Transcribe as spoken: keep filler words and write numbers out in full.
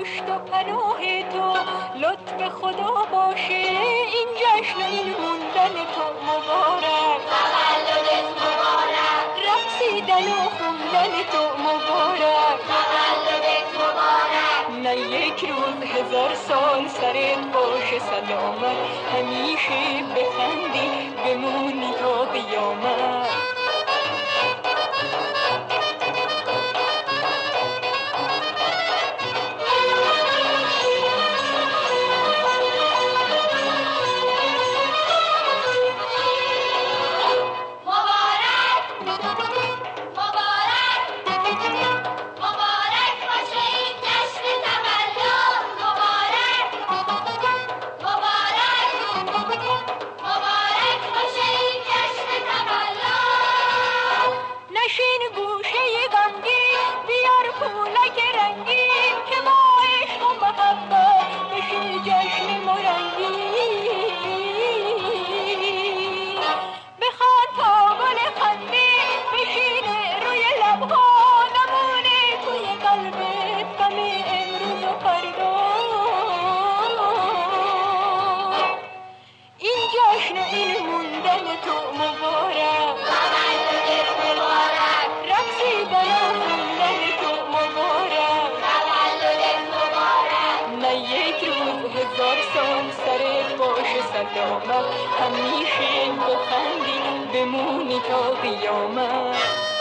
پشت و پناه تو، لطف خدا باشه این جشن این موندن تو مبارک، تولدت مبارک، رقصیدن و خوندن تو مبارک، تولدت مبارک، نه یک روز هزار سال سرت باشه سلامت، همیشه بخندی بمونی تا قیامت. سلامت، همیشه بخندی بمونی تا قیامت.